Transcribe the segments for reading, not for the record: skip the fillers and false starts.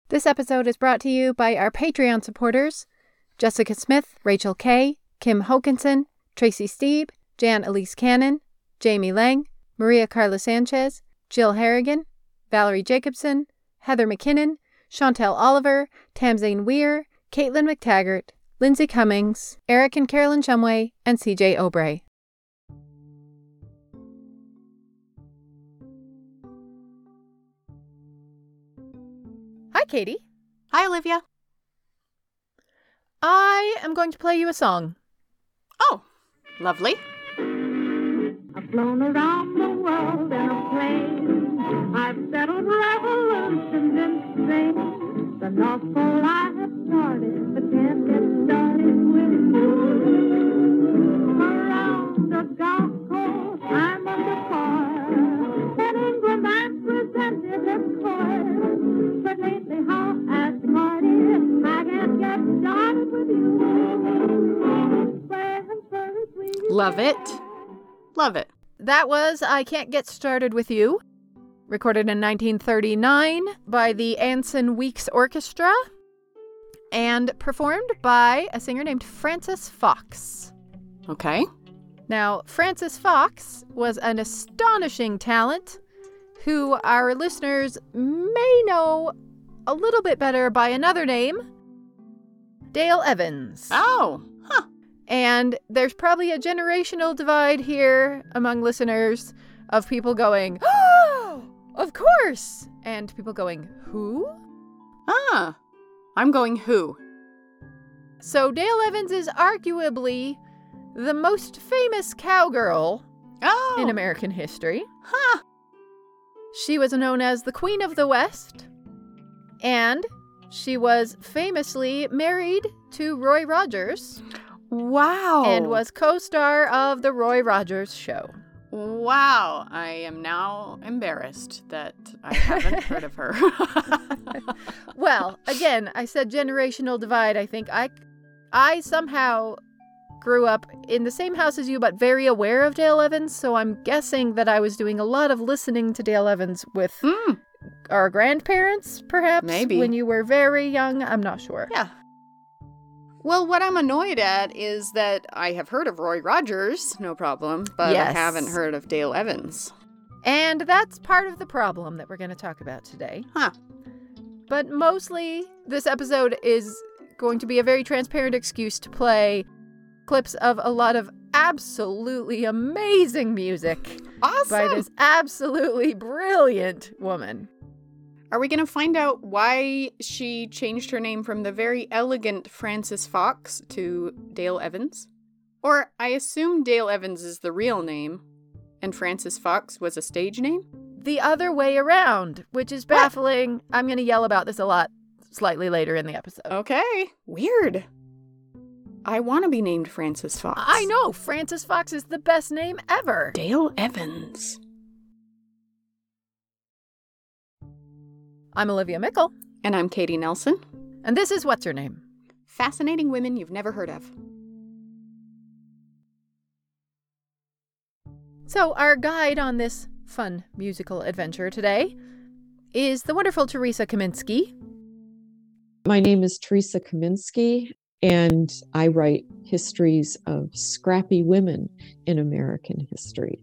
This episode is brought to you by our Patreon supporters, Jessica Smith, Rachel Kay, Kim Hokinson, Tracy Steeb, Jan Elise Cannon, Jamie Lang, Maria Carla Sanchez, Jill Harrigan, Valerie Jacobson, Heather McKinnon, Chantel Oliver, Tamzane Weir, Caitlin McTaggart, Lindsay Cummings, Eric and Carolyn Shumway, and CJ Obrey. Hi, Katie. Hi, Olivia. I am going to play you a song. Oh, lovely. I've flown around the world in a plane. I've settled revolutions in Spain. The North Pole I have started, but can't get started with you. Around the Gulf Coast, I'm under par. In England, I'm presented as coy. But lately, how as party, I can't get started with you. Love it. Love it. That was I Can't Get Started With You, recorded in 1939 by the Anson Weeks Orchestra and performed by a singer named Frances Fox. Okay. Now, Frances Fox was an astonishing talent who our listeners may know a little bit better by another name, Dale Evans. Oh, huh. And there's probably a generational divide here among listeners of people going, oh, of course, and people going, who? Ah, I'm going who? So Dale Evans is arguably the most famous cowgirl in American history. Huh. She was known as the Queen of the West, and she was famously married to Roy Rogers. Wow. And was co-star of The Roy Rogers Show. Wow. I am now embarrassed that I haven't heard of her. Well, again, I said generational divide. I think I somehow grew up in the same house as you, but very aware of Dale Evans. So I'm guessing that I was doing a lot of listening to Dale Evans with our grandparents, perhaps. Maybe. When you were very young. I'm not sure. Yeah. Well, what I'm annoyed at is that I have heard of Roy Rogers, no problem, but Yes. I haven't heard of Dale Evans. And that's part of the problem that we're going to talk about today. Huh. But mostly, this episode is going to be a very transparent excuse to play clips of a lot of absolutely amazing music Awesome. by this absolutely brilliant woman. Are we going to find out why she changed her name from the very elegant Frances Fox to Dale Evans? Or I assume Dale Evans is the real name, and Frances Fox was a stage name? The other way around, which is baffling. I'm going to yell about this a lot slightly later in the episode. Okay. Weird. I want to be named Frances Fox. I know. Frances Fox is the best name ever. Dale Evans. I'm Olivia Mickle. And I'm Katie Nelson. And this is What's Her Name? Fascinating women you've never heard of. So our guide on this fun musical adventure today is the wonderful Teresa Kaminsky. My name is Teresa Kaminsky, and I write histories of scrappy women in American history.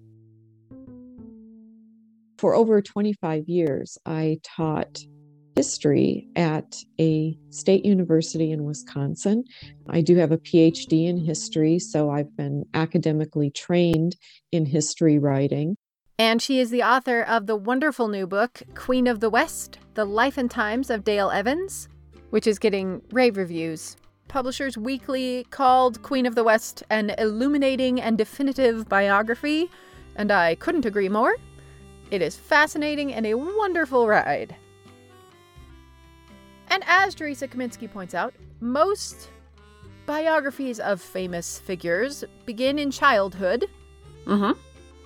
For over 25 years, I taught history at a state university in Wisconsin. I do have a PhD in history, so I've been academically trained in history writing. And she is the author of the wonderful new book, Queen of the West, The Life and Times of Dale Evans, which is getting rave reviews. Publishers Weekly called Queen of the West an illuminating and definitive biography, and I couldn't agree more. It is fascinating and a wonderful ride. And as Teresa Kaminsky points out, most biographies of famous figures begin in childhood. Mm-hmm.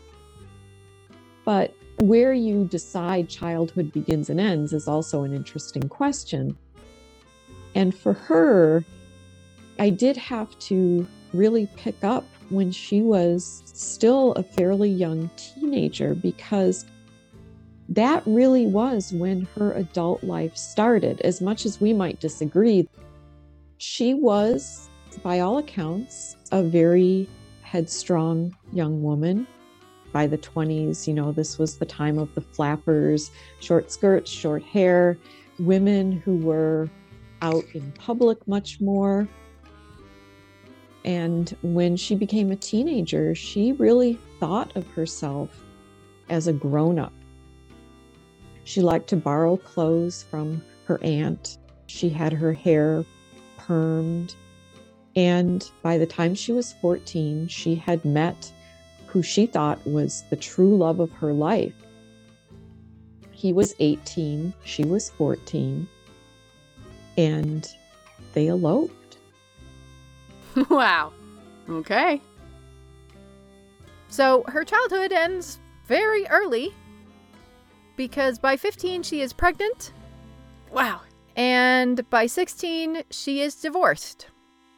But where you decide childhood begins and ends is also an interesting question. And for her, I did have to really pick up when she was still a fairly young teenager, because that really was when her adult life started. As much as we might disagree, she was, by all accounts, a very headstrong young woman. By the 20s, this was the time of the flappers, short skirts, short hair, women who were out in public much more. And when she became a teenager, she really thought of herself as a grown-up. She liked to borrow clothes from her aunt. She had her hair permed. And by the time she was 14, she had met who she thought was the true love of her life. He was 18, she was 14, and they eloped. Wow. Okay. So her childhood ends very early because by 15 she is pregnant. Wow. And by 16 she is divorced.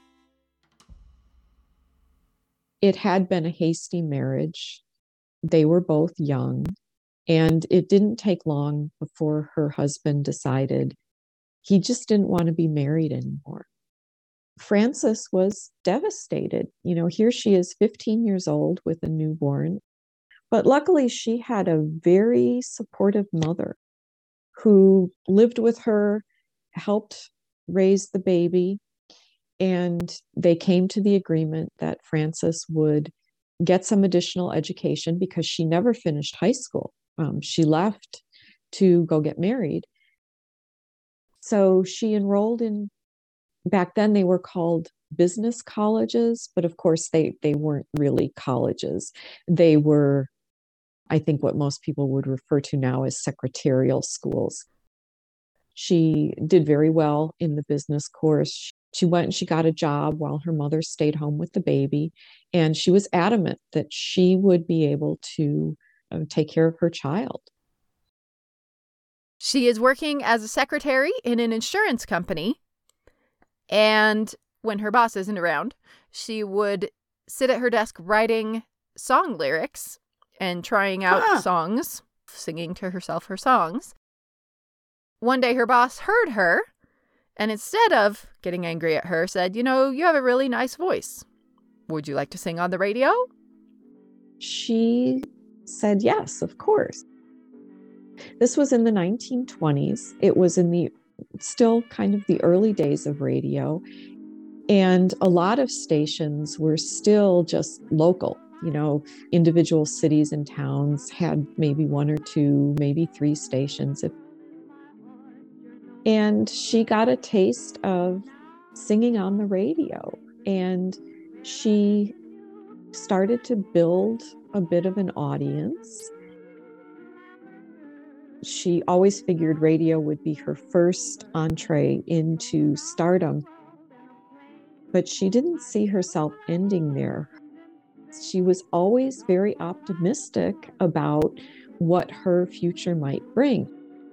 It had been a hasty marriage. They were both young, and it didn't take long before her husband decided he just didn't want to be married anymore. Frances was devastated. Here she is 15 years old with a newborn, but luckily she had a very supportive mother who lived with her, helped raise the baby. And they came to the agreement that Frances would get some additional education because she never finished high school. She left to go get married. So she enrolled in, back then they were called business colleges, but of course they weren't really colleges. They were, I think, what most people would refer to now as secretarial schools. She did very well in the business course. She went and she got a job while her mother stayed home with the baby. And she was adamant that she would be able to take care of her child. She is working as a secretary in an insurance company. And when her boss isn't around, she would sit at her desk writing song lyrics and trying out songs, singing to herself her songs. One day her boss heard her, and instead of getting angry at her, said, you have a really nice voice. Would you like to sing on the radio? She said yes, of course. This was in the 1920s. It was in the still kind of the early days of radio. And a lot of stations were still just local. Individual cities and towns had maybe one or two, maybe three stations. And she got a taste of singing on the radio. And she started to build a bit of an audience. She always figured radio would be her first entree into stardom. But she didn't see herself ending there. She was always very optimistic about what her future might bring.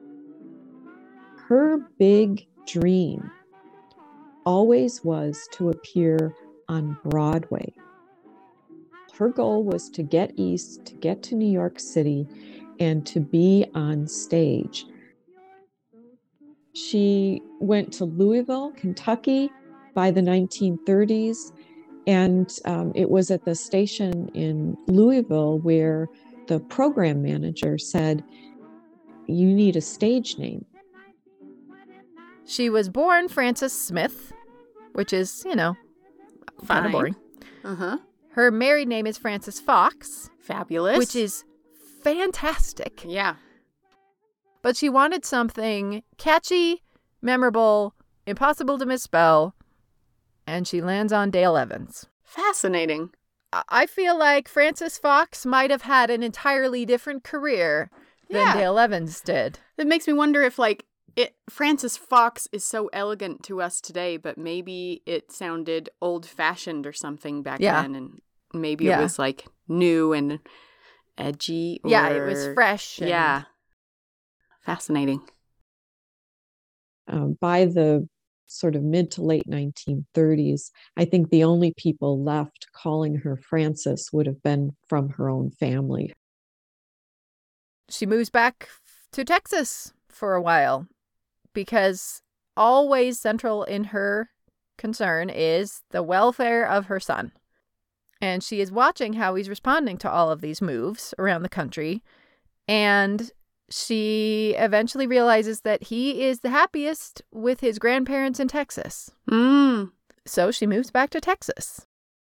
Her big dream always was to appear on Broadway. Her goal was to get east, to get to New York City, and to be on stage. She went to Louisville, Kentucky by the 1930s, and it was at the station in Louisville where the program manager said, "You need a stage name." She was born Frances Smith, which is, kind of boring. Uh-huh. Her married name is Frances Fox. Fabulous. Which is fantastic. Yeah. But she wanted something catchy, memorable, impossible to misspell, and she lands on Dale Evans. Fascinating. I feel like Frances Fox might have had an entirely different career than Dale Evans did. It makes me wonder if, Frances Fox is so elegant to us today, but maybe it sounded old-fashioned or something back then, and maybe it was, new and edgy. Or... Yeah, it was fresh. Yeah. Fascinating. By the sort of mid to late 1930s, I think the only people left calling her Frances would have been from her own family. She moves back to Texas for a while because always central in her concern is the welfare of her son. And she is watching how he's responding to all of these moves around the country. And she eventually realizes that he is the happiest with his grandparents in Texas. So she moves back to Texas.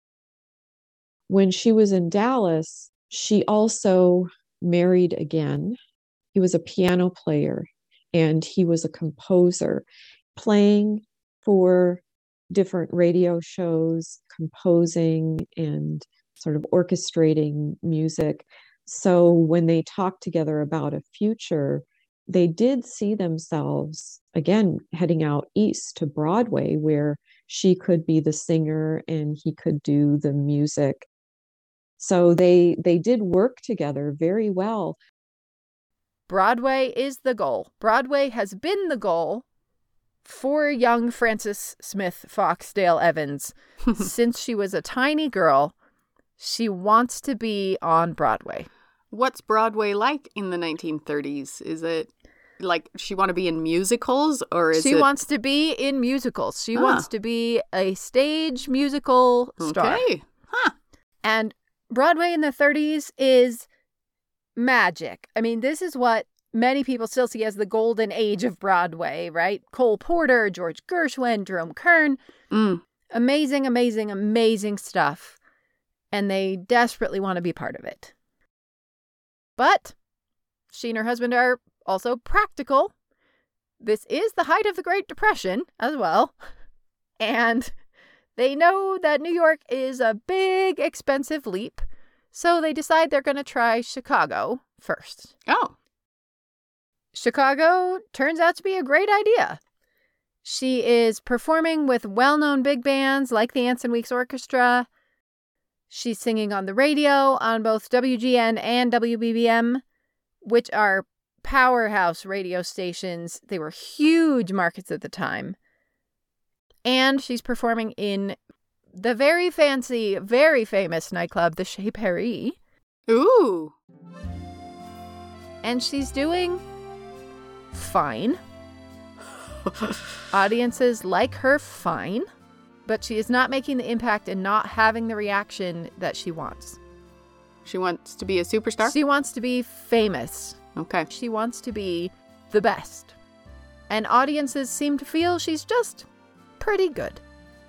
When she was in Dallas, she also married again. He was a piano player and he was a composer, playing for different radio shows, composing and sort of orchestrating music. So when they talked together about a future, they did see themselves, again, heading out east to Broadway, where she could be the singer and he could do the music. So they did work together very well. Broadway is the goal. Broadway has been the goal for young Frances Smith Fox Dale Evans since she was a tiny girl. She wants to be on Broadway. What's Broadway like in the 1930s? Is it like she want to be in musicals, or is she wants to be in musicals? She wants to be a stage musical star. Okay. Huh. And Broadway in the 30s is magic. I mean, this is what many people still see as the golden age of Broadway, right? Cole Porter, George Gershwin, Jerome Kern. Amazing, amazing, amazing stuff. And they desperately want to be part of it. But she and her husband are also practical. This is the height of the Great Depression as well. And they know that New York is a big, expensive leap. So they decide they're going to try Chicago first. Oh. Chicago turns out to be a great idea. She is performing with well-known big bands like the Anson Weeks Orchestra. She's singing on the radio on both WGN and WBBM, which are powerhouse radio stations. They were huge markets at the time. And she's performing in the very fancy, very famous nightclub, the Chez Paris. Ooh. And she's doing fine. Audiences like her fine, but she is not making the impact and not having the reaction that she wants. She wants to be a superstar? She wants to be famous. Okay. She wants to be the best. And audiences seem to feel she's just pretty good.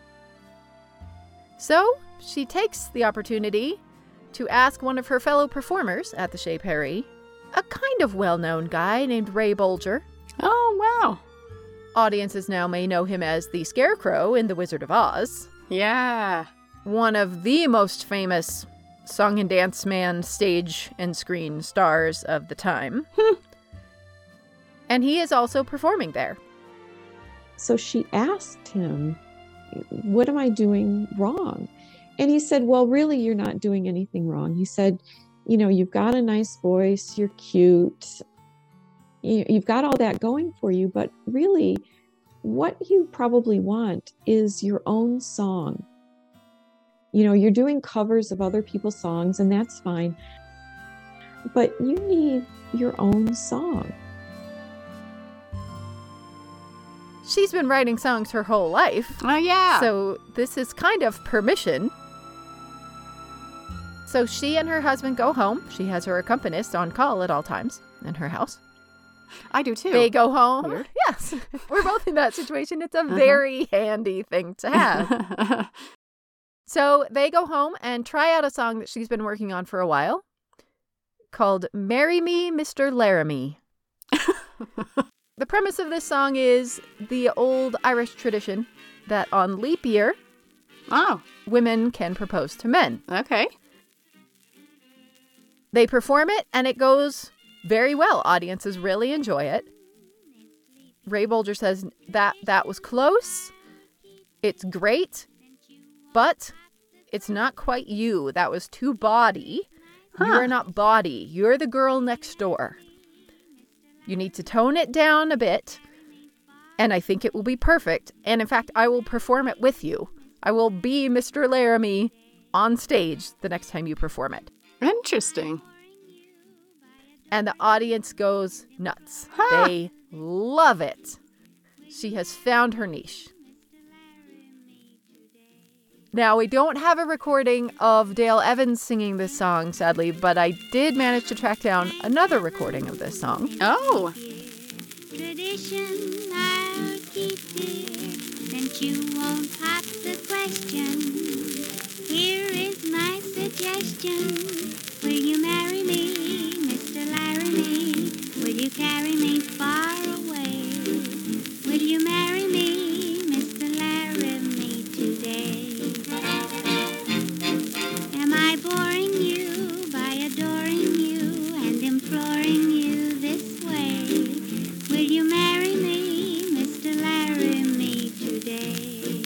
So she takes the opportunity to ask one of her fellow performers at the Chez Paris, a kind of well-known guy named Ray Bolger. Oh, wow. Audiences now may know him as the Scarecrow in The Wizard of Oz. Yeah. One of the most famous song and dance man stage and screen stars of the time. And he is also performing there. So she asked him, what am I doing wrong? And he said, well, really, you're not doing anything wrong. He said, you know, you've got a nice voice, you're cute, you've got all that going for you, but really what you probably want is your own song. You know, you're doing covers of other people's songs, and that's fine, but you need your own song. She's been writing songs her whole life. Oh, yeah. So this is kind of permission. So she and her husband go home. She has her accompanist on call at all times in her house. I do too. They go home. Weird. Yes. We're both in that situation. It's a very handy thing to have. So they go home and try out a song that she's been working on for a while called Marry Me, Mr. Laramie. The premise of this song is the old Irish tradition that on leap year, women can propose to men. Okay. They perform it, and it goes very well. Audiences really enjoy it. Ray Bolger says that was close. It's great, but it's not quite you. That was too bawdy. You're not bawdy. You're the girl next door. You need to tone it down a bit, and I think it will be perfect. And in fact, I will perform it with you. I will be Mr. Laramie on stage the next time you perform it. Interesting. And the audience goes nuts. They love it. She has found her niche. Now, we don't have a recording of Dale Evans singing this song, sadly, but I did manage to track down another recording of this song. Oh. Tradition I'll keep dear, since you won't pop the question. Here is my suggestion. Will you marry me, Mr. Laramie? Will you carry me far away? Will you marry me, Mr. Laramie, today? Am I boring you by adoring you and imploring you this way? Will you marry me, Mr. Laramie, today?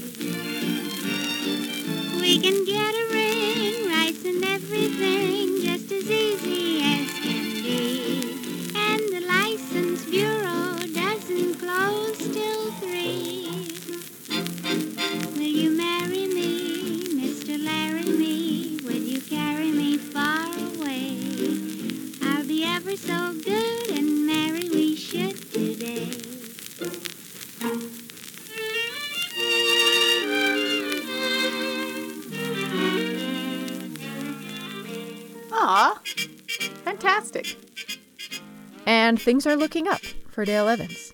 We can get a ring, rice and everything, just as easy as can be. And the License Bureau doesn't close till 3. Will you marry me, Mr. Laramie? Will you carry me far away? I'll be ever so good and marry we should today. Aw. Fantastic. And things are looking up for Dale Evans.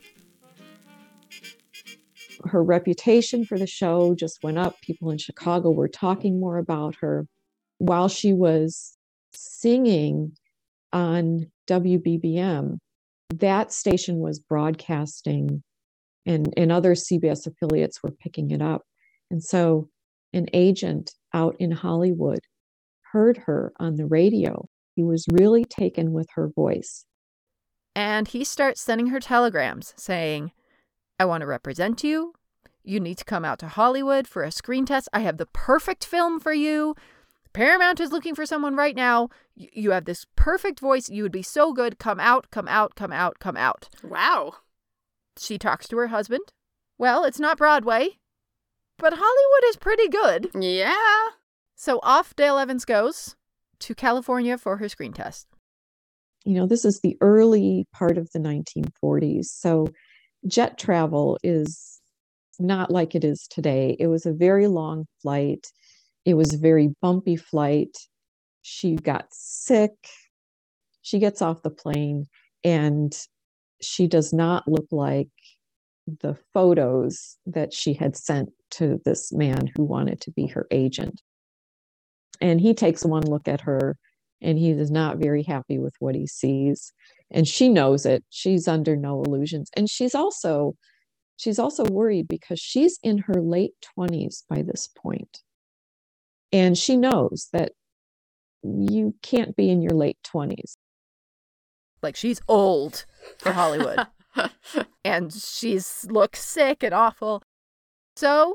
Her reputation for the show just went up. People in Chicago were talking more about her. While she was singing on WBBM, that station was broadcasting, and other CBS affiliates were picking it up. And so an agent out in Hollywood heard her on the radio. He was really taken with her voice. And he starts sending her telegrams saying, I want to represent you. You need to come out to Hollywood for a screen test. I have the perfect film for you. Paramount is looking for someone right now. You have this perfect voice. You would be so good. Come out, come out, come out, come out. Wow. She talks to her husband. Well, it's not Broadway, but Hollywood is pretty good. Yeah. So off Dale Evans goes to California for her screen test. You know, this is the early part of the 1940s. So jet travel is not like it is today. It was a very long flight. It was a very bumpy flight. She got sick. She gets off the plane and she does not look like the photos that she had sent to this man who wanted to be her agent. And he takes one look at her and he is not very happy with what he sees. And she knows it. She's under no illusions. And she's also worried because she's in her late 20s by this point. And she knows that you can't be in your late 20s. Like, she's old for Hollywood. And she's looks sick and awful. So,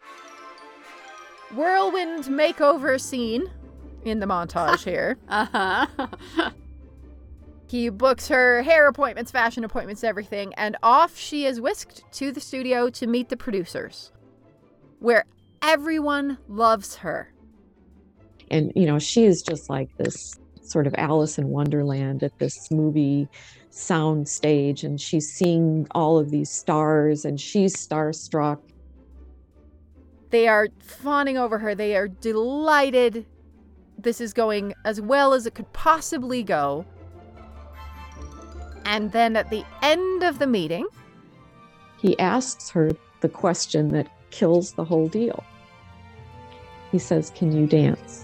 whirlwind makeover scene in the montage here. Uh-huh. He books her hair appointments, fashion appointments, everything, and off she is whisked to the studio to meet the producers, where everyone loves her. And, you know, she is just like this sort of Alice in Wonderland at this movie sound stage, and she's seeing all of these stars, and she's starstruck. They are fawning over her. They are delighted. This is going as well as it could possibly go. And then at the end of the meeting, he asks her the question that kills the whole deal. He says, "Can you dance?"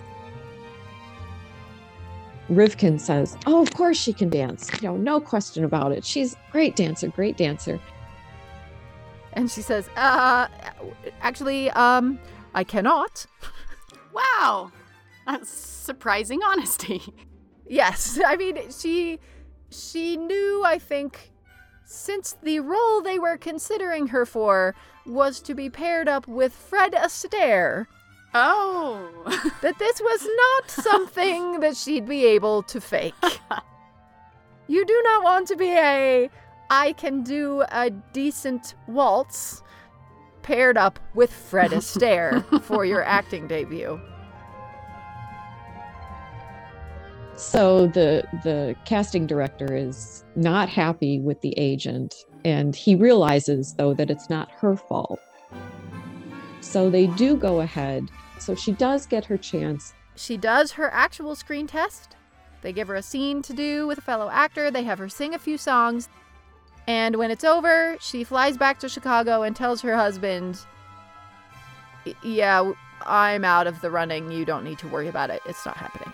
Rivkin says, "Oh, of course she can dance. You know, no question about it. She's a great dancer, great dancer." And she says, actually, I cannot. Wow. That's surprising honesty. Yes. I mean, she knew, I think, since the role they were considering her for was to be paired up with Fred Astaire. Oh. That this was not something that she'd be able to fake. You do not want to be I can do a decent waltz paired up with Fred Astaire for your acting debut. So the casting director is not happy with the agent, and he realizes, though, that it's not her fault. So they do go ahead. So she does get her chance. She does her actual screen test. They give her a scene to do with a fellow actor. They have her sing a few songs. And when it's over, she flies back to Chicago and tells her husband, yeah, I'm out of the running. You don't need to worry about it. It's not happening.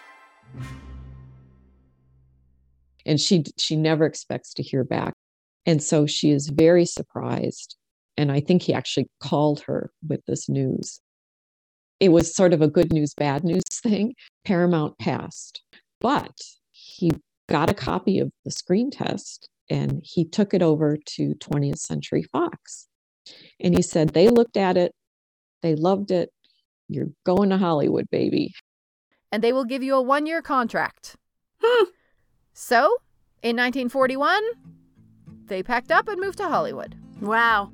And she never expects to hear back. And so she is very surprised. And I think he actually called her with this news. It was sort of a good news, bad news thing. Paramount passed, but he got a copy of the screen test and he took it over to 20th Century Fox. And he said, they looked at it, they loved it. You're going to Hollywood, baby. And they will give you a 1-year contract. So, in 1941, they packed up and moved to Hollywood. Wow.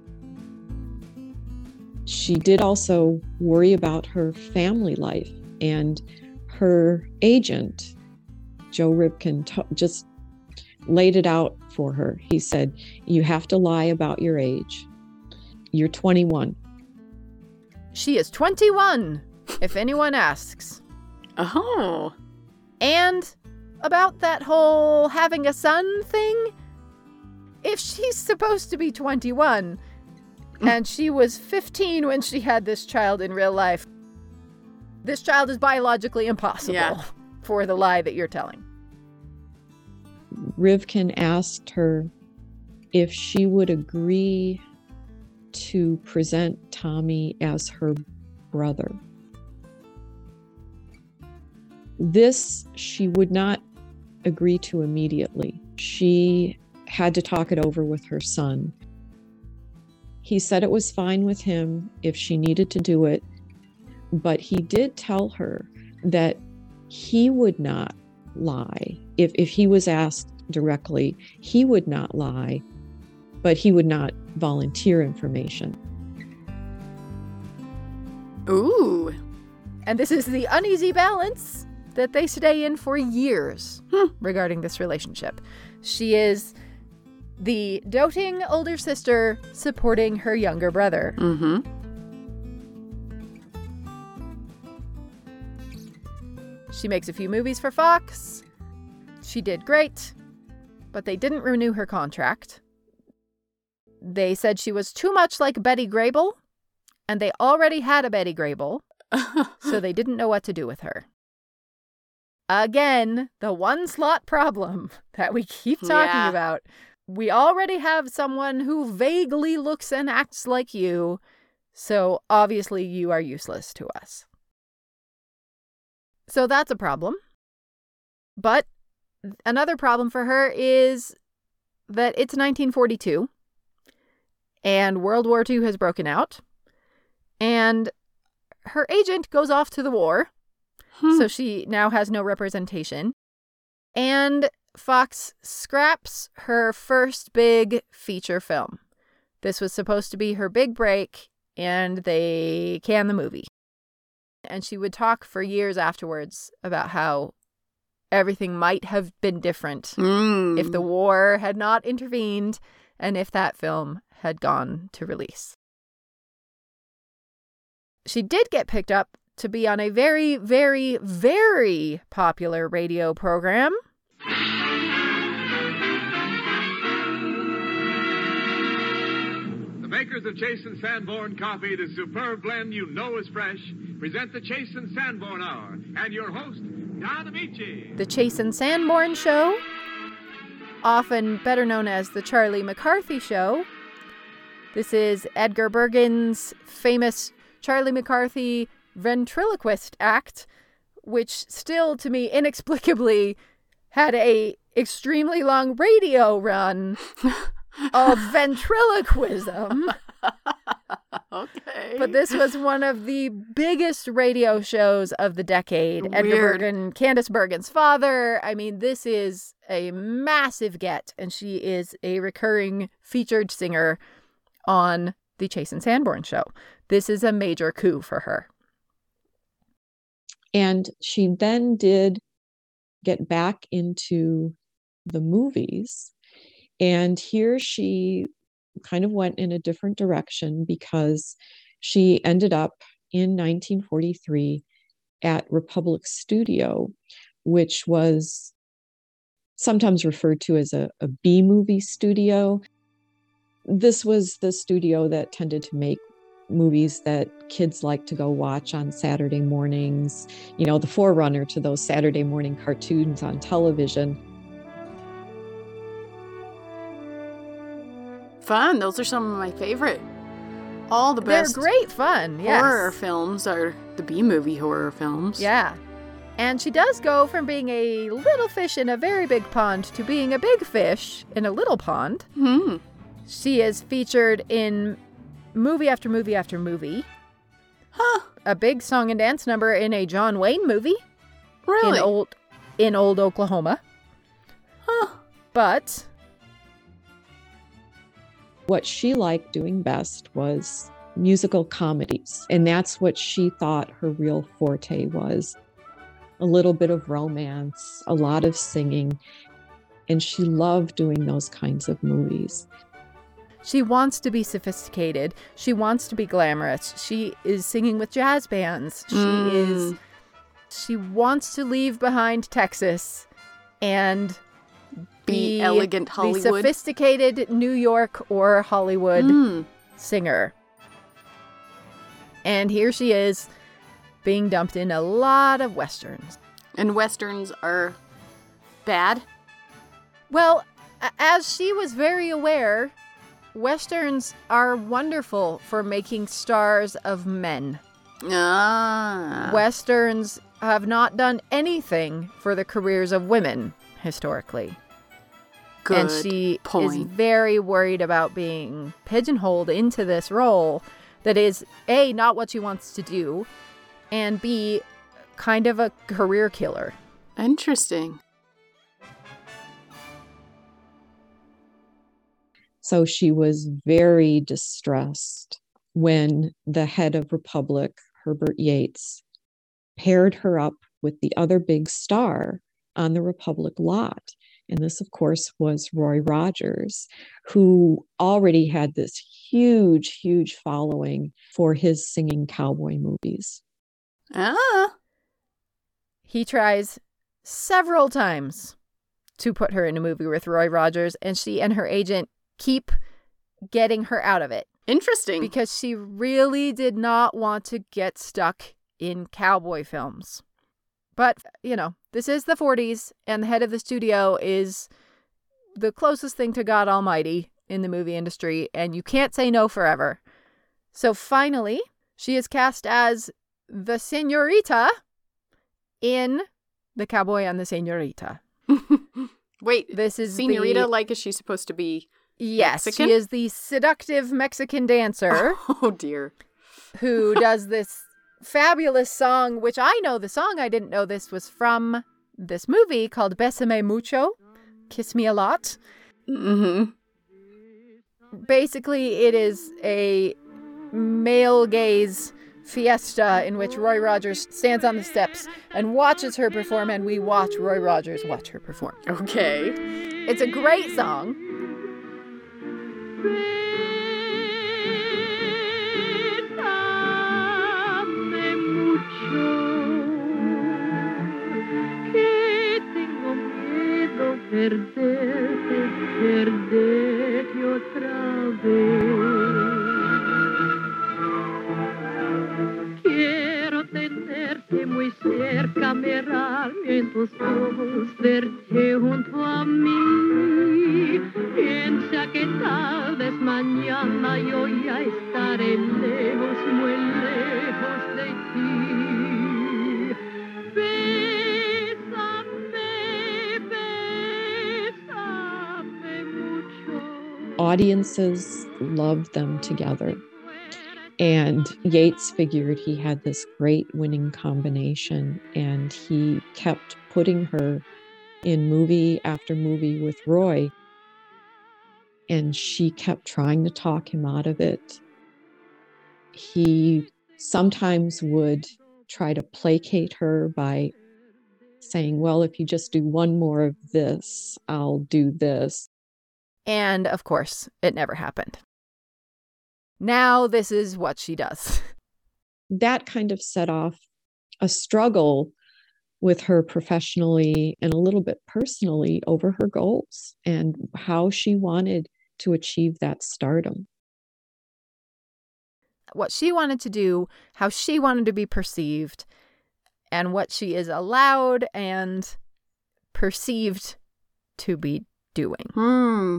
She did also worry about her family life, and her agent, Joe Rivkin, just laid it out for her. He said, you have to lie about your age. You're 21. She is 21, if anyone asks. Oh. And about that whole having a son thing, if she's supposed to be 21 and she was 15 when she had this child in real life, this child is biologically impossible for the lie that you're telling. Rivkin asked her if she would agree to present Tommy as her brother. This she would not agree to immediately. She had to talk it over with her son. He said it was fine with him if she needed to do it, but he did tell her that he would not lie. If he was asked directly, he would not lie, but he would not volunteer information. Ooh. And this is the uneasy balance that they stay in for years regarding this relationship. She is the doting older sister supporting her younger brother. Mm-hmm. She makes a few movies for Fox. She did great, but they didn't renew her contract. They said she was too much like Betty Grable, and they already had a Betty Grable, so they didn't know what to do with her. Again, the one slot problem that we keep talking about. We already have someone who vaguely looks and acts like you, so obviously you are useless to us. So that's a problem. But another problem for her is that it's 1942, and World War II has broken out, and her agent goes off to the war. So she now has no representation. And Fox scraps her first big feature film. This was supposed to be her big break, and they can the movie. And she would talk for years afterwards about how everything might have been different if the war had not intervened and if that film had gone to release. She did get picked up to be on a very, very, very popular radio program. The makers of Chase and Sanborn Coffee, the superb blend you know is fresh, present the Chase and Sanborn Hour and your host, Don Amici. The Chase and Sanborn Show, often better known as the Charlie McCarthy Show. This is Edgar Bergen's famous Charlie McCarthy ventriloquist act, which still, to me, inexplicably had a extremely long radio run of ventriloquism. Okay. But this was one of the biggest radio shows of the decade. Weird. Edgar Bergen, Candice Bergen's father. I mean, this is a massive get, and she is a recurring featured singer on the Chase and Sanborn Show. This is a major coup for her. And she then did get back into the movies. And here she kind of went in a different direction because she ended up in 1943 at Republic Studio, which was sometimes referred to as a B movie studio. This was the studio that tended to make movies that kids like to go watch on Saturday mornings, the forerunner to those Saturday morning cartoons on television. Fun. Those are some of my favorite. All the best. They're great fun, yes. Horror films are the B-movie horror films. Yeah. And she does go from being a little fish in a very big pond to being a big fish in a little pond. Hmm. She is featured in movie after movie after movie. Huh. A big song and dance number in a John Wayne movie. Really? In old Oklahoma. Huh. But what she liked doing best was musical comedies. And that's what she thought her real forte was. A little bit of romance, a lot of singing. And she loved doing those kinds of movies. she wants to be sophisticated. She wants to be glamorous. She is singing with jazz bands. She wants to leave behind Texas and be elegant Hollywood. The sophisticated New York or Hollywood singer. And here she is being dumped in a lot of Westerns. And Westerns are bad? Well, as she was very aware, Westerns are wonderful for making stars of men. Ah. Westerns have not done anything for the careers of women, historically. Good and she point. is very worried about being pigeonholed into this role that is, A, not what she wants to do, and B, kind of a career killer. Interesting. So she was very distressed when the head of Republic, Herbert Yates, paired her up with the other big star on the Republic lot. And this, of course, was Roy Rogers, who already had this huge, huge following for his singing cowboy movies. Ah. He tries several times to put her in a movie with Roy Rogers, and she and her agent keep getting her out of it. Interesting. Because she really did not want to get stuck in cowboy films. But, you know, this is the 40s, and the head of the studio is the closest thing to God Almighty in the movie industry, and you can't say no forever. So finally, she is cast as the Senorita in The Cowboy and the Senorita. Wait, this is Senorita, like, is she supposed to be Yes, Mexican? She is the seductive Mexican dancer. Oh, dear. Who does this fabulous song, which I know the song. I didn't know this was from this movie called Bésame Mucho, Kiss Me a Lot. Mm-hmm. Basically, it is a male gaze fiesta in which Roy Rogers stands on the steps and watches her perform, and we watch Roy Rogers watch her perform. Okay. It's a great song. Bésame mucho, que tengo miedo perderte otra vez. Quiero tenerte muy cerca, mirarme en tus ojos, verte junto a mí. Piensa que tal vez mañana yo ya estaré lejos, muy lejos de ti. Bésame, bésame mucho. Audiences loved them together. And Yates figured he had this great winning combination, and he kept putting her in movie after movie with Roy. And she kept trying to talk him out of it. He sometimes would try to placate her by saying, well, if you just do one more of this, I'll do this. And of course, it never happened. Now this is what she does. That kind of set off a struggle with her professionally and a little bit personally over her goals and how she wanted to achieve that stardom. What she wanted to do, how she wanted to be perceived, and what she is allowed and perceived to be doing.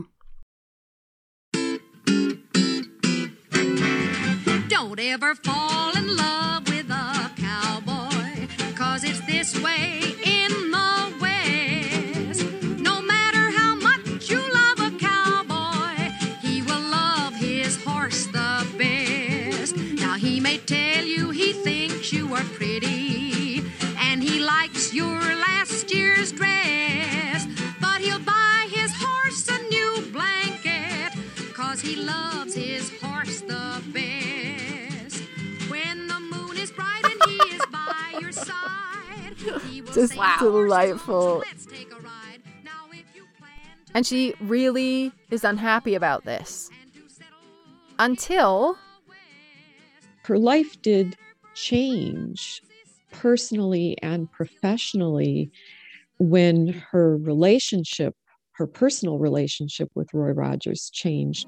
Don't ever fall in love with a cowboy, 'cause it's this way in the West. No matter how much you love a cowboy, he will love his horse the best. Now he may tell you he thinks you are pretty, and he likes your last year's dress, but he'll buy his horse a new blanket, 'cause he loves his horse the best. When the moon is bright and he is by your side, he will Just say, delightful. "Let's take a ride." Now if you plan to And she really is unhappy about this. Until Her life did change personally and professionally when her personal relationship with Roy Rogers changed.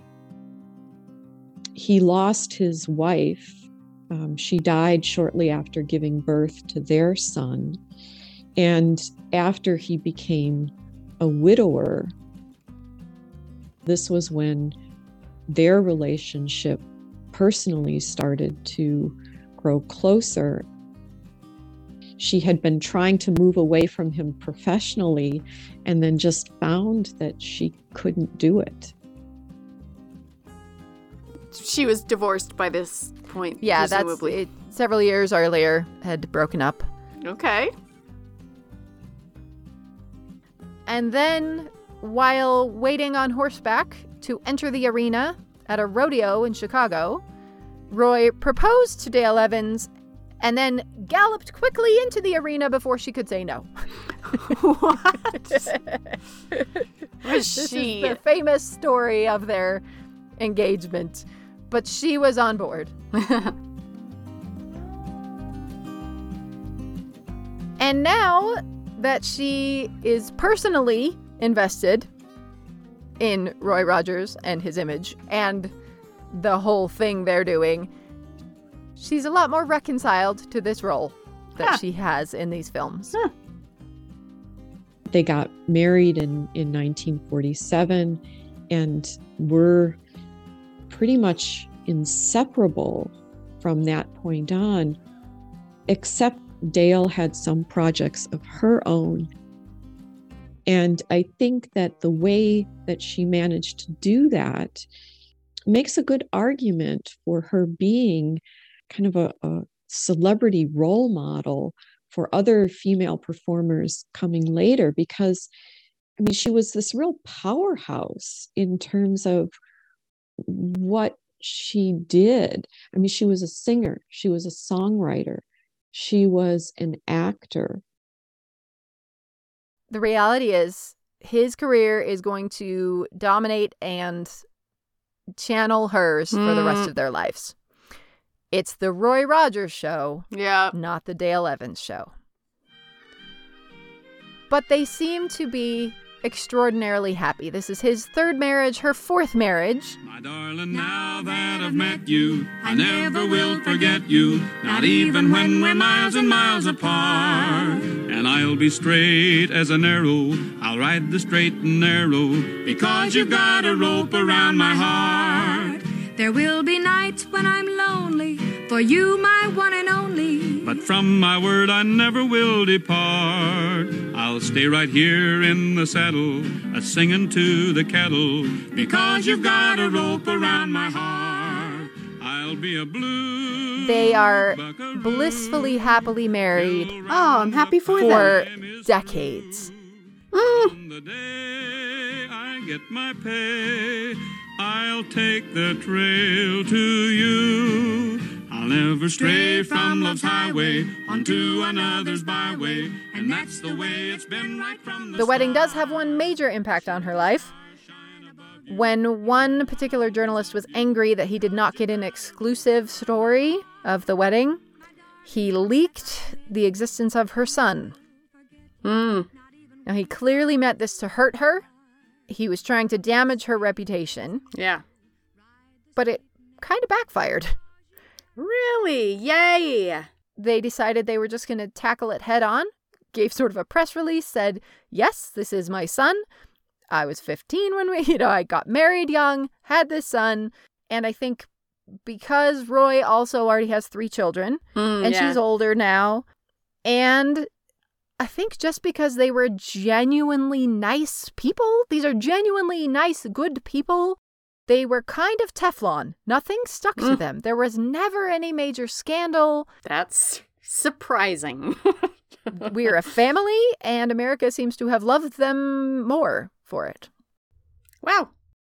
He lost his wife. She died shortly after giving birth to their son. And after he became a widower, this was when their relationship personally started to grow closer. She had been trying to move away from him professionally and then just found that she couldn't do it. She was divorced by this point, yeah, presumably. that's it. Several years earlier had broken up. Okay. And then, while waiting on horseback to enter the arena at a rodeo in Chicago, Roy proposed to Dale Evans and then galloped quickly into the arena before she could say no. What? This is the famous story of their engagement, but she was on board. And now that she is personally invested in Roy Rogers and his image and the whole thing they're doing, she's a lot more reconciled to this role that she has in these films. They got married in 1947 and were pretty much inseparable from that point on, except Dale had some projects of her own. And I think that the way that she managed to do that makes a good argument for her being kind of a celebrity role model for other female performers coming later, because I mean, she was this real powerhouse in terms of what she did. I mean, she was a singer, she was a songwriter, she was an actor. The reality is his career is going to dominate and channel hers for the rest of their lives. It's the Roy Rogers show, not the Dale Evans show. But they seem to be extraordinarily happy. This is his third marriage, her fourth marriage. My darling, now that I've met you, I never will forget you, not even when we're miles and miles apart. And I'll be straight as an arrow, I'll ride the straight and narrow, because you've got a rope around my heart. There will be nights when I'm lonely, for you my one and only. But from my word I never will depart. I'll stay right here in the saddle, a-singing to the cattle, because you've got a rope around my heart. I'll be a blue. They are blissfully happily married. Oh, I'm happy for them. Decades. On the day I get my pay, I'll take the trail to you. I'll never stray from love's highway onto another's byway. And that's the way it's been right from The wedding does have one major impact on her life. When one particular journalist was angry that he did not get an exclusive story of the wedding, he leaked the existence of her son. Now, he clearly meant this to hurt her. He was trying to damage her reputation. Yeah. But it kind of backfired. Really? Yay! They decided they were just going to tackle it head on, gave sort of a press release, said, yes, this is my son. I was 15 when I got married young, had this son. And I think because Roy also already has 3 children, and she's older now, and I think just because they were genuinely nice people, these are genuinely nice, good people, they were kind of Teflon. Nothing stuck to them. There was never any major scandal. That's surprising. We're a family, and America seems to have loved them more for it. Wow.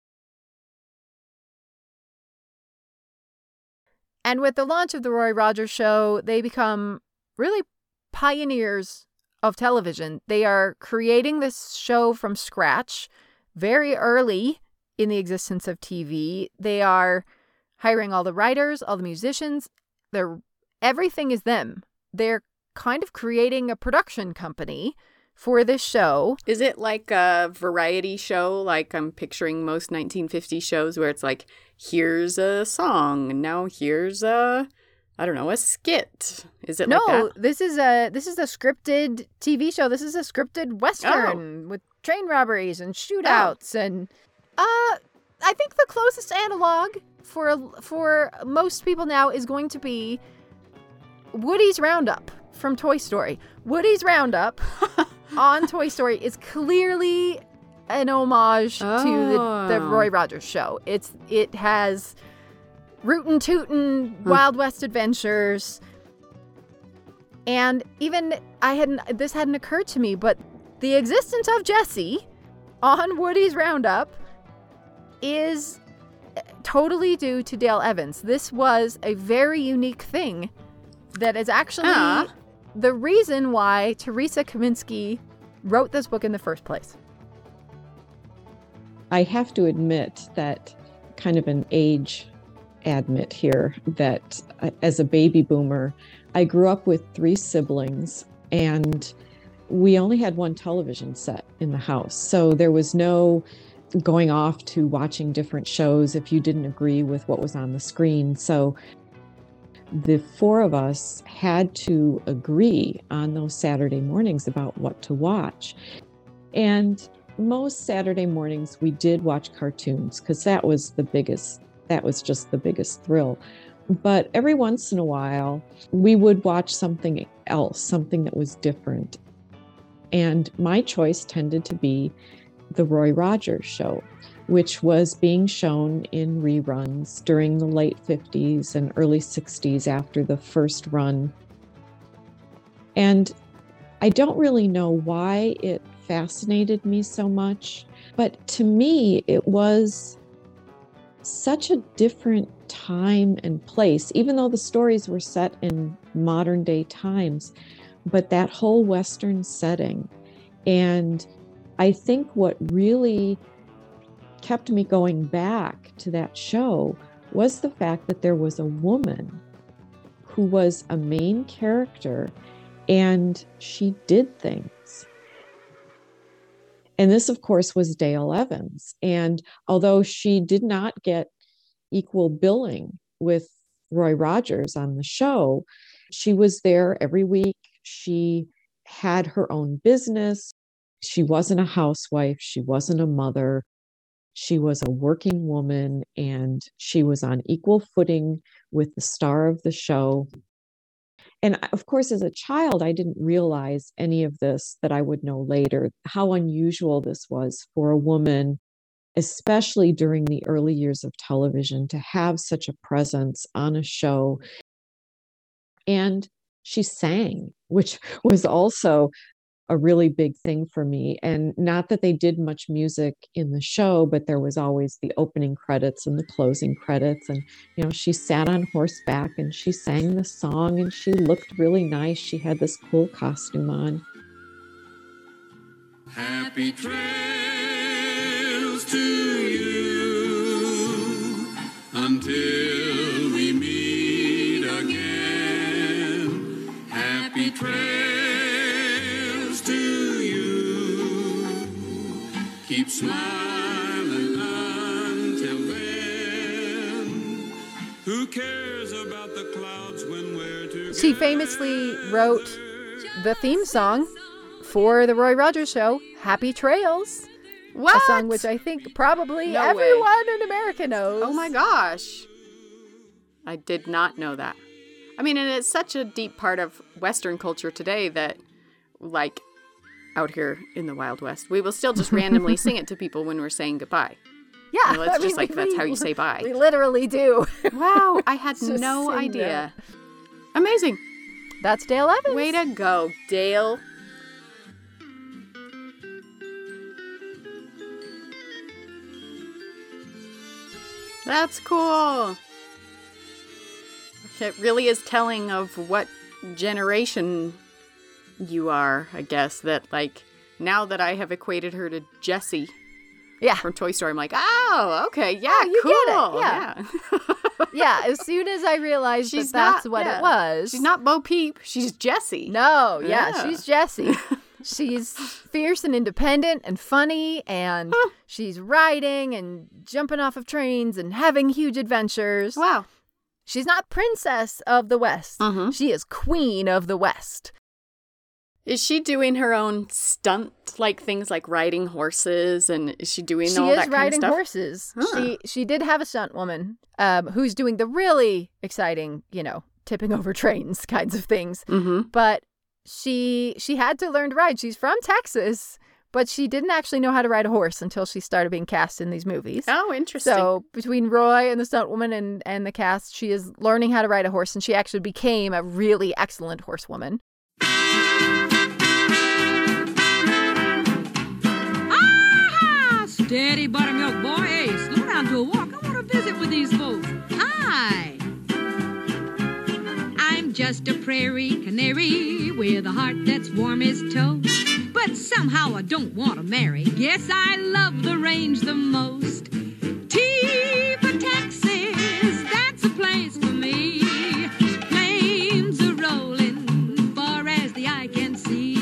And with the launch of the Roy Rogers Show, they become really pioneers of television. They are creating this show from scratch very early in the existence of TV. They are hiring all the writers, all the musicians. Everything is them. They're kind of creating a production company for this show. Is it like a variety show? Like I'm picturing most 1950s shows where it's like, here's a song, and now here's a skit. Is it like that? No, this is a scripted TV show. This is a scripted Western with train robberies and shootouts. And I think the closest analog for most people now is going to be Woody's Roundup from Toy Story. Woody's Roundup on Toy Story is clearly an homage to the Roy Rogers Show. It has rootin' tootin' Wild West adventures. And even this hadn't occurred to me, but the existence of Jessie on Woody's Roundup is totally due to Dale Evans. This was a very unique thing that is actually the reason why Teresa Kaminski wrote this book in the first place. I have to admit that kind of an age admit here that as a baby boomer, I grew up with 3 siblings and we only had one television set in the house. So there was no going off to watching different shows if you didn't agree with what was on the screen. So the 4 of us had to agree on those Saturday mornings about what to watch. And most Saturday mornings we did watch cartoons because that was just the biggest thrill. But every once in a while we would watch something else, something that was different. And my choice tended to be the Roy Rogers Show, which was being shown in reruns during the late 50s and early 60s after the first run. And I don't really know why it fascinated me so much, but to me, it was such a different time and place, even though the stories were set in modern day times, but that whole Western setting. And I think what really kept me going back to that show was the fact that there was a woman who was a main character and she did things. And this, of course, was Dale Evans. And although she did not get equal billing with Roy Rogers on the show, she was there every week. She had her own business. She wasn't a housewife. She wasn't a mother. She was a working woman, and she was on equal footing with the star of the show. And of course, as a child, I didn't realize any of this that I would know later, how unusual this was for a woman, especially during the early years of television, to have such a presence on a show. And she sang, which was also a really big thing for me. And not that they did much music in the show, but there was always the opening credits and the closing credits. And, she sat on horseback and she sang the song and she looked really nice. She had this cool costume on. Happy trails to you until we meet again. Happy trails to you. Keep smiling until then. Who cares about the clouds when we're together? She famously wrote the theme song for the Roy Rogers Show, Happy Trails. What? A song which I think probably No everyone in America knows. Oh my gosh. I did not know that. I mean, and it's such a deep part of Western culture today that, like, out here in the Wild West, we will still just randomly sing it to people when we're saying goodbye. Yeah. You know, it's just like, that's how you say bye. We literally do. Wow, I had Just no sing idea. Amazing. That's Dale Evans. Way to go, Dale. That's cool. It really is telling of what generation you are, I guess, that, like, now that I have equated her to Jessie Yeah. from Toy Story, I'm like, oh, okay, yeah, you cool. get it, yeah. Yeah, as soon as I realized She's that's not- what yeah. it was. She's not Bo Peep, she's Jessie. No, yeah, Yeah. she's Jessie. She's fierce and independent and funny, and she's riding and jumping off of trains and having huge adventures. Wow. She's not princess of the West. Mhm. She is queen of the West. Is she doing her own stunt, like things like riding horses, and is she doing She all is that kind riding of stuff? horses. Huh. She did have a stunt woman who's doing the really exciting, tipping over trains kinds of things. Mm-hmm. But she had to learn to ride. She's from Texas, but she didn't actually know how to ride a horse until she started being cast in these movies. Oh, interesting. So between Roy and the stunt woman and the cast, she is learning how to ride a horse, and she actually became a really excellent horsewoman. Ah, steady, buttermilk boy. Hey, slow down to a walk. I want to visit with these folks. Hi. I'm just a prairie canary with a heart that's warm as toast. But somehow I don't want to marry. Guess I love the range the most. T for Texas, that's a place for me. Flames are rolling far as the eye can see.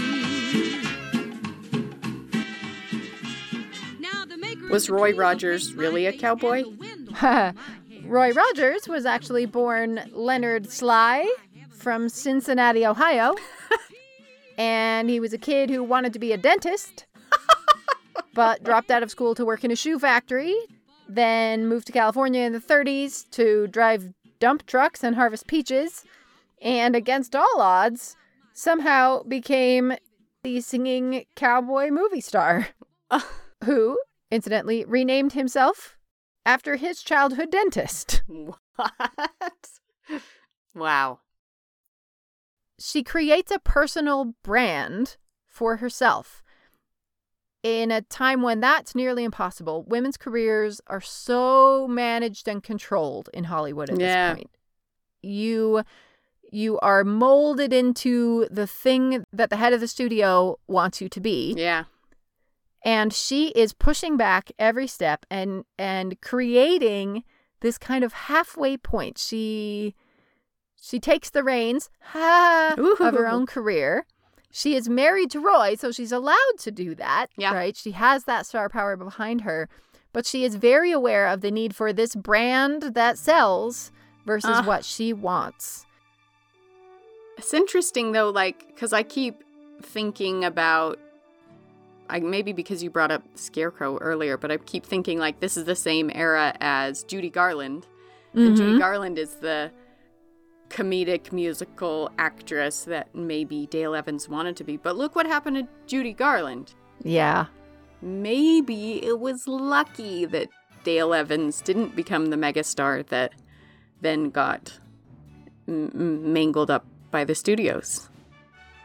Now the maker Was Roy Rogers really a cowboy? Roy Rogers was actually born Leonard Sly from Cincinnati, Ohio. And he was a kid who wanted to be a dentist, but dropped out of school to work in a shoe factory, then moved to California in the 30s to drive dump trucks and harvest peaches, and against all odds, somehow became the singing cowboy movie star, who, incidentally, renamed himself after his childhood dentist. What? Wow. She creates a personal brand for herself. In a time when that's nearly impossible, women's careers are so managed and controlled in Hollywood at this point. You are molded into the thing that the head of the studio wants you to be. Yeah. And she is pushing back every step and creating this kind of halfway point. She takes the reins of her own career. She is married to Roy, so she's allowed to do that, right? She has that star power behind her, but she is very aware of the need for this brand that sells versus what she wants. It's interesting, though, like, because I keep thinking about, maybe because you brought up Scarecrow earlier, but I keep thinking, like, this is the same era as Judy Garland. Mm-hmm. And Judy Garland is the comedic musical actress that maybe Dale Evans wanted to be. But look what happened to Judy Garland. Yeah. Maybe it was lucky that Dale Evans didn't become the megastar that then got mangled up by the studios.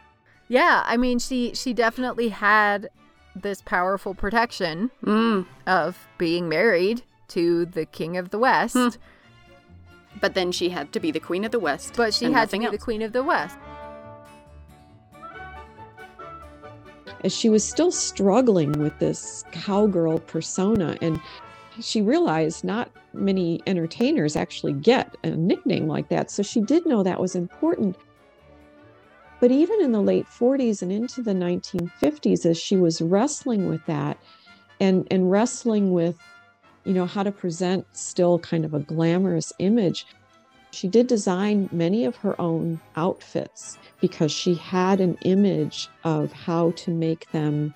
Yeah, I mean, she definitely had this powerful protection of being married to the King of the West. But then she had to be the Queen of the West. But she and had to nothing be else. the Queen of the West. As she was still struggling with this cowgirl persona, and she realized not many entertainers actually get a nickname like that. So she did know that was important. But even in the late 40s and into the 1950s, as she was wrestling with that and wrestling with, how to present still kind of a glamorous image, she did design many of her own outfits because she had an image of how to make them,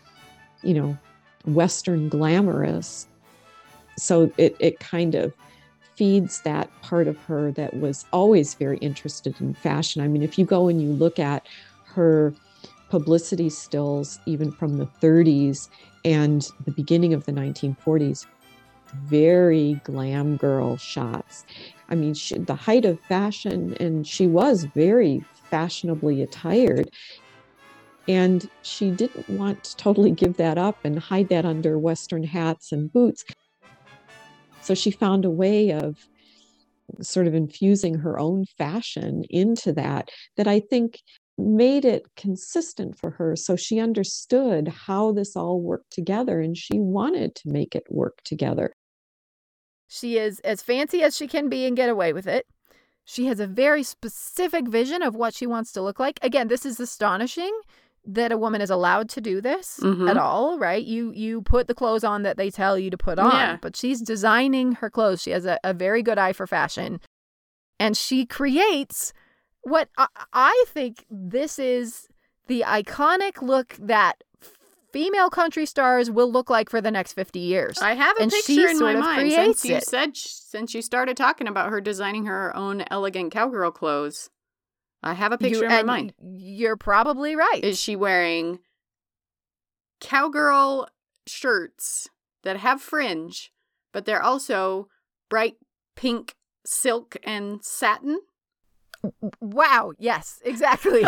Western glamorous. So it kind of feeds that part of her that was always very interested in fashion. I mean, if you go and you look at her publicity stills, even from the 30s and the beginning of the 1940s, very glam girl shots. I mean, the height of fashion, and she was very fashionably attired. And she didn't want to totally give that up and hide that under Western hats and boots. So she found a way of sort of infusing her own fashion into that I think made it consistent for her. So she understood how this all worked together, and she wanted to make it work together. She is as fancy as she can be and get away with it. She has a very specific vision of what she wants to look like. Again, this is astonishing that a woman is allowed to do this at all, right? You put the clothes on that they tell you to put on, but she's designing her clothes. She has a very good eye for fashion. And she creates what I think this is the iconic look that female country stars will look like for the next 50 years. I have a and picture she in sort my of mind creates since you started talking about her designing her own elegant cowgirl clothes. I have a picture in my mind. You're probably right. Is she wearing cowgirl shirts that have fringe, but they're also bright pink silk and satin? Wow. Yes, exactly.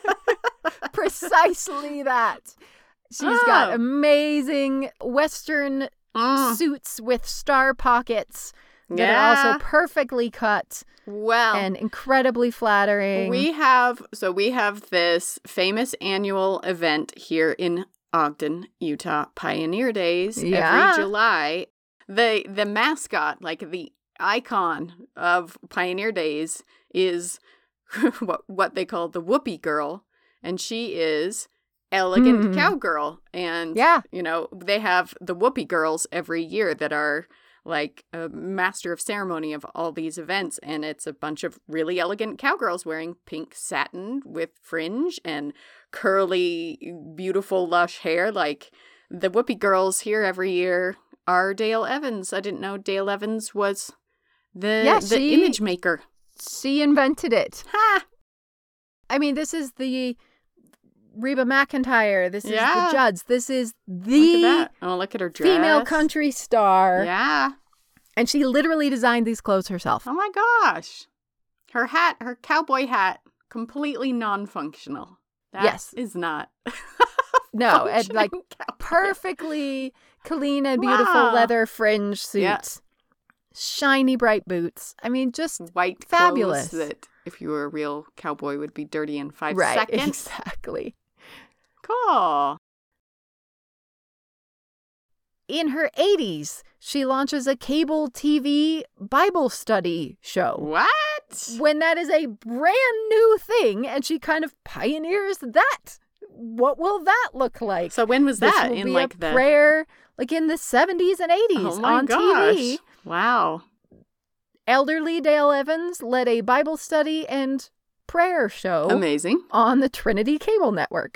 Precisely that. She's got amazing Western suits with star pockets that are also perfectly cut. Well, and incredibly flattering. We have this famous annual event here in Ogden, Utah, Pioneer Days, every July. The mascot, like the icon of Pioneer Days, is what they call the Whoopee Girl, and she is elegant cowgirl. And they have the Whoopee Girls every year that are like a master of ceremony of all these events, and it's a bunch of really elegant cowgirls wearing pink satin with fringe and curly, beautiful, lush hair. Like the Whoopee Girls here every year are Dale Evans. I didn't know Dale Evans was the image maker. She invented it. Ha! I mean, this is the Reba McEntire. This is the Judds. This is the look at her dress. Female country star. Yeah. And she literally designed these clothes herself. Oh my gosh. Her hat, her cowboy hat, completely non-functional. That is not. No, and like perfectly clean and beautiful leather fringe suits. Yeah. Shiny bright boots. I mean, just white fabulous. Clothes that if you were a real cowboy would be dirty in 5 right, seconds. Exactly. Cool. In her 80s, she launches a cable TV Bible study show. What? When that is a brand new thing, and she kind of pioneers that. What will that look like? So when was that? In like the prayer, like in the 70s and 80s on TV. Wow. Elderly Dale Evans led a Bible study and prayer show. Amazing. On the Trinity Cable Network.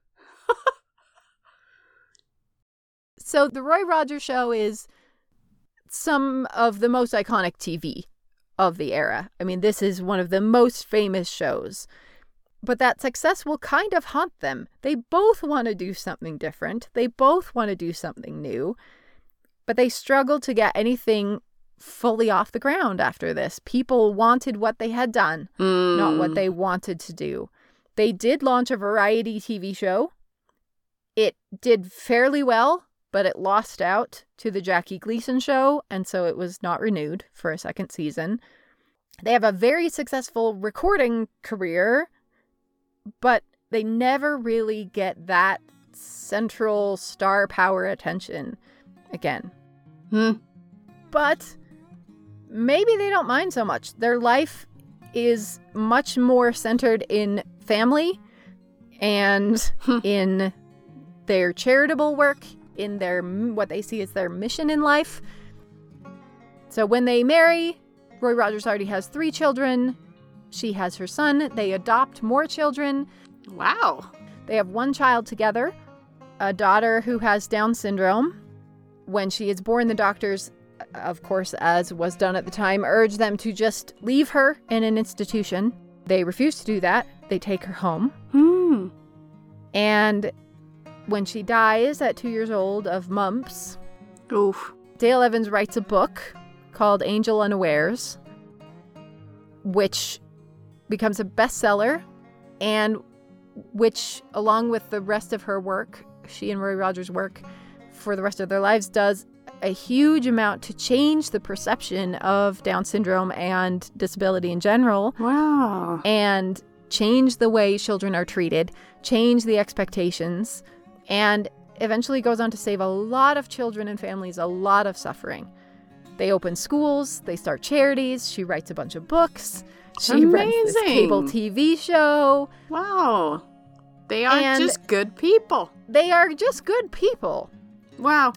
So the Roy Rogers Show is some of the most iconic TV of the era. I mean, this is one of the most famous shows. But that success will kind of haunt them. They both want to do something different. They both want to do something new. But they struggle to get anything fully off the ground after this. People wanted what they had done, not what they wanted to do. They did launch a variety TV show. It did fairly well, but it lost out to the Jackie Gleason show, and so it was not renewed for a second season. They have a very successful recording career, but they never really get that central star power attention again. But maybe they don't mind so much. Their life is much more centered in family and in their charitable work, in their what they see as their mission in life. So when they marry, Roy Rogers already has 3 children. She has her son. They adopt more children. Wow. They have 1 child together, a daughter who has Down syndrome. When she is born, the doctors, of course, as was done at the time, urge them to just leave her in an institution. They refuse to do that. They take her home. And when she dies at 2 years old of mumps, Dale Evans writes a book called Angel Unawares, which becomes a bestseller, and which, along with the rest of her work, she and Roy Rogers' work for the rest of their lives, does a huge amount to change the perception of Down syndrome and disability in general. Wow. And change the way children are treated, change the expectations, and eventually goes on to save a lot of children and families a lot of suffering. They open schools, they start charities, she writes a bunch of books, she runs this cable TV show. Wow. They are just good people. They are just good people. Wow.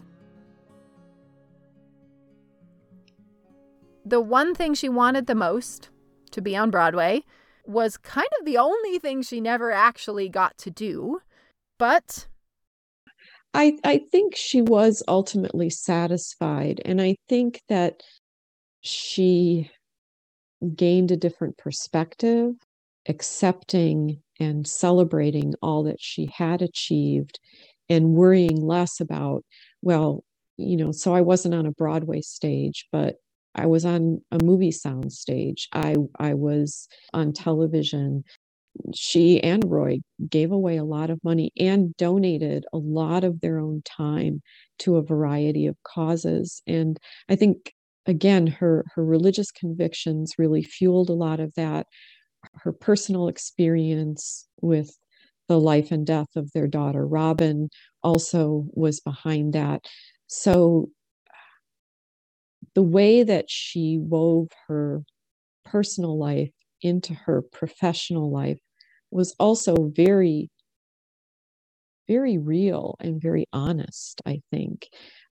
The one thing she wanted the most, to be on Broadway, was kind of the only thing she never actually got to do. But I think she was ultimately satisfied. And I think that she gained a different perspective, accepting and celebrating all that she had achieved and worrying less about, well, so I wasn't on a Broadway stage, but I was on a movie sound stage. I was on television. She and Roy gave away a lot of money and donated a lot of their own time to a variety of causes. And I think, again, her religious convictions really fueled a lot of that. Her personal experience with the life and death of their daughter, Robin, also was behind that. So the way that she wove her personal life into her professional life was also very, very real and very honest, I think.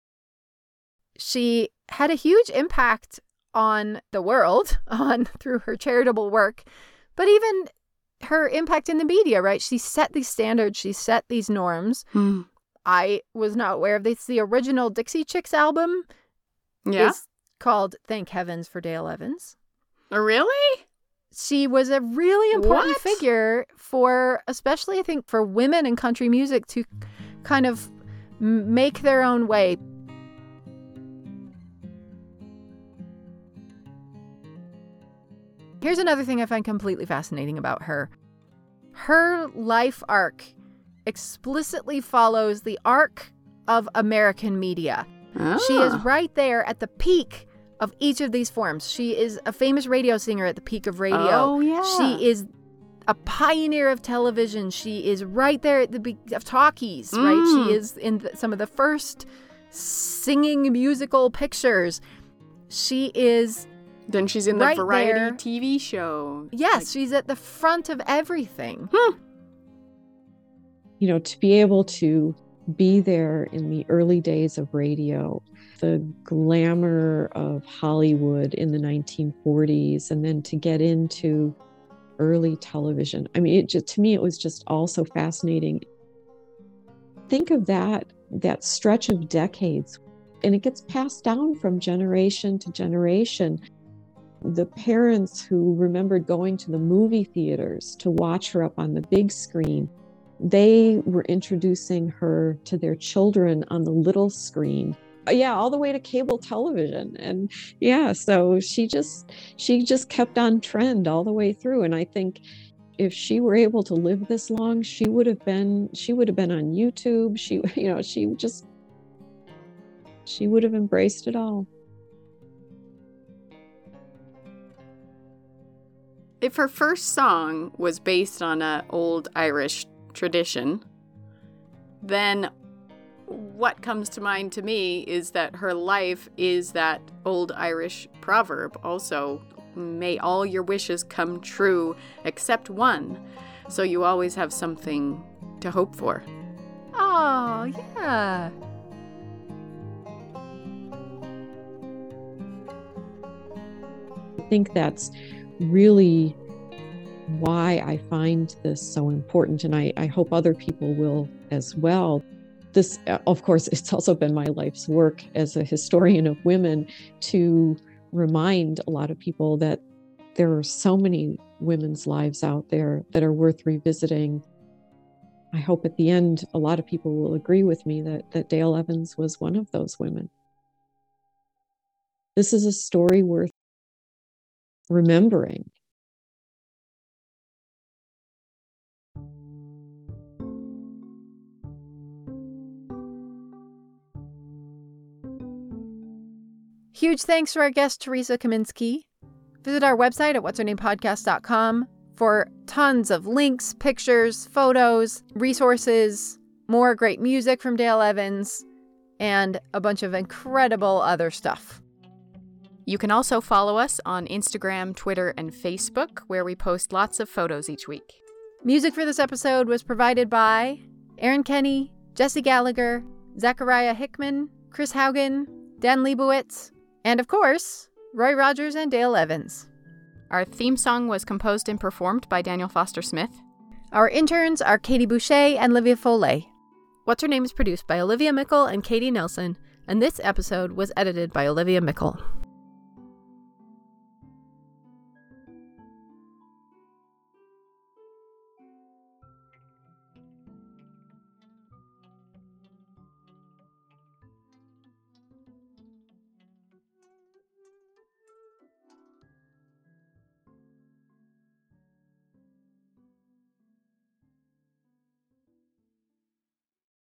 She had a huge impact on the world through her charitable work, but even her impact in the media, right? She set these standards, she set these norms. I was not aware of this. The original Dixie Chicks album is called Thank Heavens for Dale Evans. Really? She was a really important figure for, especially I think, for women in country music to kind of make their own way. Here's another thing I find completely fascinating about her. Her life arc explicitly follows the arc of American media. She is right there at the peak of each of these forms. She is a famous radio singer at the peak of radio. Oh, yeah. She is a pioneer of television. She is right there at the beginning of talkies, right? She is in some of the first singing musical pictures. She is... Then she's in the right variety there. TV show. Yes, she's at the front of everything. To be able to be there in the early days of radio, the glamour of Hollywood in the 1940s, and then to get into early television. I mean, to me, it was just all so fascinating. Think of that stretch of decades, and it gets passed down from generation to generation. The parents who remembered going to the movie theaters to watch her up on the big screen, they were introducing her to their children on the little screen. All the way to cable television. And so she just kept on trend all the way through. And I think if she were able to live this long, she would have been on YouTube. She would have embraced it all. If her first song was based on an old Irish tradition, then what comes to mind to me is that her life is that old Irish proverb also, may all your wishes come true except one. So you always have something to hope for. Oh, yeah. I think that's really why I find this so important, and I hope other people will as well. This, of course, it's also been my life's work as a historian of women to remind a lot of people that there are so many women's lives out there that are worth revisiting. I hope at the end a lot of people will agree with me that Dale Evans was one of those women. This is a story worth remembering. Huge thanks to our guest, Teresa Kaminsky. Visit our website at what'shernamepodcast.com for tons of links, pictures, photos, resources, more great music from Dale Evans, and a bunch of incredible other stuff. You can also follow us on Instagram, Twitter, and Facebook, where we post lots of photos each week. Music for this episode was provided by Aaron Kenny, Jesse Gallagher, Zachariah Hickman, Chris Haugen, Dan Leibowitz, and of course, Roy Rogers and Dale Evans. Our theme song was composed and performed by Daniel Foster Smith. Our interns are Katie Boucher and Livia Foley. What's Her Name is produced by Olivia Mickle and Katie Nelson, and this episode was edited by Olivia Mickle.